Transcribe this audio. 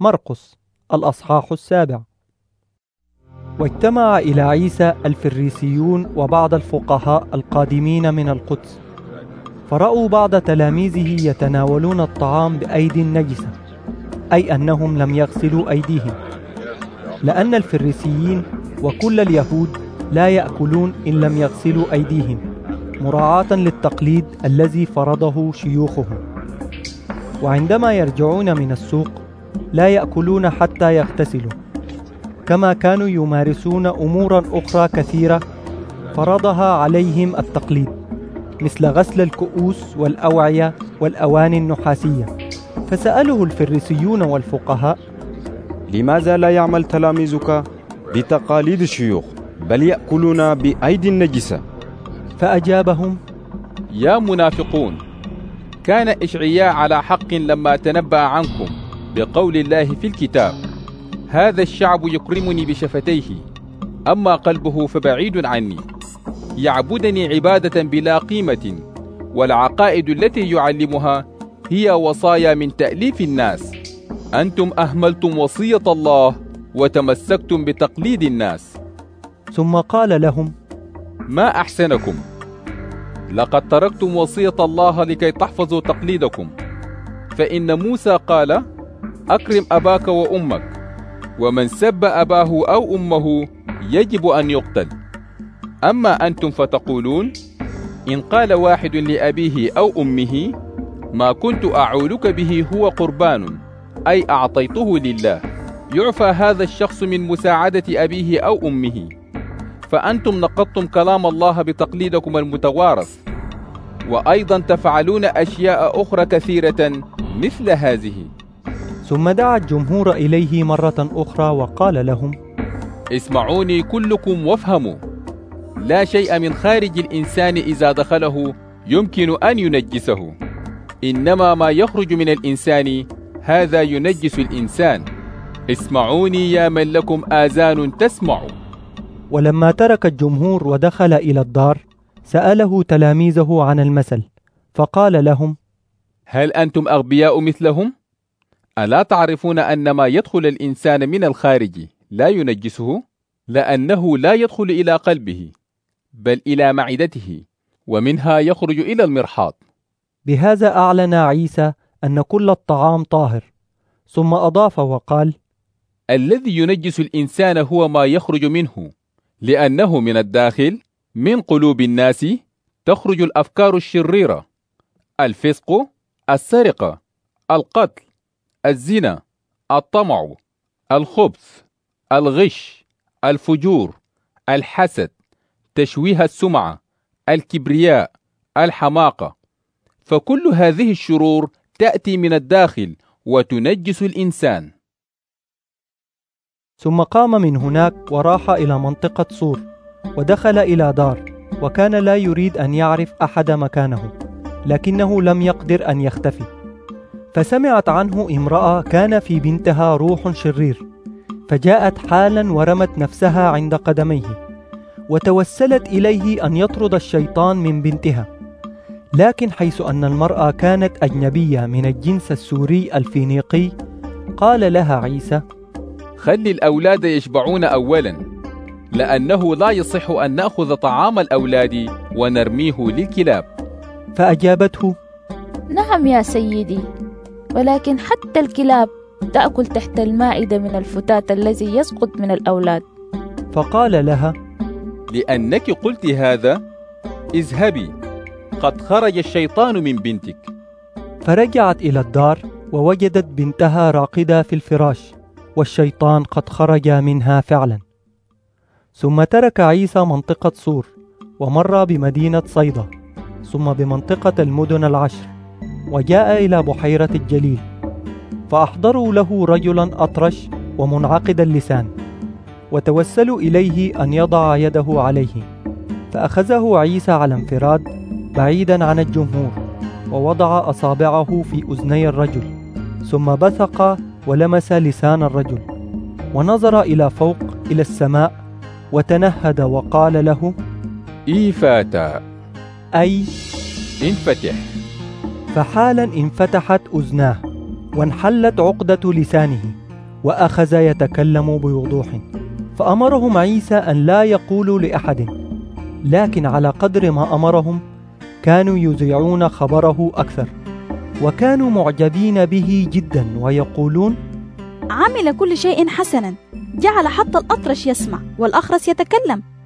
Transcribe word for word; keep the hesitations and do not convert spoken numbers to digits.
مرقس الأصحاح السابع. واجتمع إلى عيسى الفريسيون وبعض الفقهاء القادمين من القدس، فرأوا بعض تلاميذه يتناولون الطعام بأيدي نجسة، أي أنهم لم يغسلوا أيديهم، لأن الفريسيين وكل اليهود لا يأكلون إن لم يغسلوا أيديهم، مراعاة للتقليد الذي فرضه شيوخهم. وعندما يرجعون من السوق لا يأكلون حتى يغتسلوا، كما كانوا يمارسون أمورا أخرى كثيرة فرضها عليهم التقليد، مثل غسل الكؤوس والأوعية والأواني النحاسية. فسأله الفريسيون والفقهاء: لماذا لا يعمل تلاميذك بتقاليد الشيوخ بل يأكلون بأيدي النجسة؟ فأجابهم: يا منافقون، كان إشعياء على حق لما تنبأ عنكم بقول الله في الكتاب: هذا الشعب يكرمني بشفتيه، أما قلبه فبعيد عني، يعبدني عبادة بلا قيمة، والعقائد التي يعلمها هي وصايا من تأليف الناس. أنتم أهملتم وصية الله وتمسكتم بتقليد الناس. ثم قال لهم: ما أحسنكم، لقد تركتم وصية الله لكي تحفظوا تقليدكم. فإن موسى قال: أكرم أباك وأمك، ومن سب أباه أو أمه يجب أن يقتل. أما أنتم فتقولون: إن قال واحد لأبيه أو أمه ما كنت أعولك به هو قربان، أي أعطيته لله، يعفى هذا الشخص من مساعدة أبيه أو أمه. فأنتم نقضتم كلام الله بتقليدكم المتوارث، وأيضا تفعلون أشياء أخرى كثيرة مثل هذه. ثم دعا الجمهور إليه مرة أخرى وقال لهم: اسمعوني كلكم وافهموا، لا شيء من خارج الإنسان إذا دخله يمكن أن ينجسه، إنما ما يخرج من الإنسان هذا ينجس الإنسان. اسمعوني يا من لكم آذان تسمعوا. ولما ترك الجمهور ودخل إلى الدار سأله تلاميذه عن المثل، فقال لهم: هل أنتم أغبياء مثلهم؟ ألا تعرفون أن ما يدخل الإنسان من الخارج لا ينجسه، لأنه لا يدخل إلى قلبه بل إلى معدته، ومنها يخرج إلى المرحاض. بهذا أعلن عيسى أن كل الطعام طاهر، ثم أضاف وقال: الذي ينجس الإنسان هو ما يخرج منه، لأنه من الداخل من قلوب الناس تخرج الأفكار الشريرة، الفسق، السرقة، القتل، الزنا، الطمع، الخبث، الغش، الفجور، الحسد، تشويه السمعة، الكبرياء، الحماقة. فكل هذه الشرور تأتي من الداخل وتنجس الإنسان. ثم قام من هناك وراح إلى منطقة صور، ودخل إلى دار، وكان لا يريد أن يعرف أحد مكانه، لكنه لم يقدر أن يختفي. فسمعت عنه امرأة كان في بنتها روح شرير، فجاءت حالا ورمت نفسها عند قدميه، وتوسلت إليه أن يطرد الشيطان من بنتها. لكن حيث أن المرأة كانت أجنبية من الجنس السوري الفينيقي، قال لها عيسى: خلي الأولاد يشبعون أولا، لأنه لا يصح أن نأخذ طعام الأولاد ونرميه للكلاب. فأجابته: نعم يا سيدي، ولكن حتى الكلاب تأكل تحت المائدة من الفتات الذي يسقط من الأولاد. فقال لها: لأنك قلت هذا، اذهبي، قد خرج الشيطان من بنتك. فرجعت إلى الدار ووجدت بنتها راقدة في الفراش، والشيطان قد خرج منها فعلا. ثم ترك عيسى منطقة صور، ومر بمدينة صيدا، ثم بمنطقة المدن العشر، وجاء إلى بحيرة الجليل، فأحضروا له رجلا أطرش ومنعقد اللسان، وتوسلوا إليه أن يضع يده عليه. فأخذه عيسى على انفراد بعيدا عن الجمهور، ووضع أصابعه في أذني الرجل، ثم بثق ولمس لسان الرجل، ونظر إلى فوق إلى السماء، وتنهد وقال له: إيفاتا، أي انفتح. فحالا انفتحت أذناه، وانحلت عقدة لسانه، وأخذ يتكلم بوضوح، فأمرهم عيسى أن لا يقولوا لأحد، لكن على قدر ما أمرهم كانوا يذيعون خبره أكثر، وكانوا معجبين به جدا ويقولون: عمل كل شيء حسنا، جعل حتى الأطرش يسمع والأخرس يتكلم،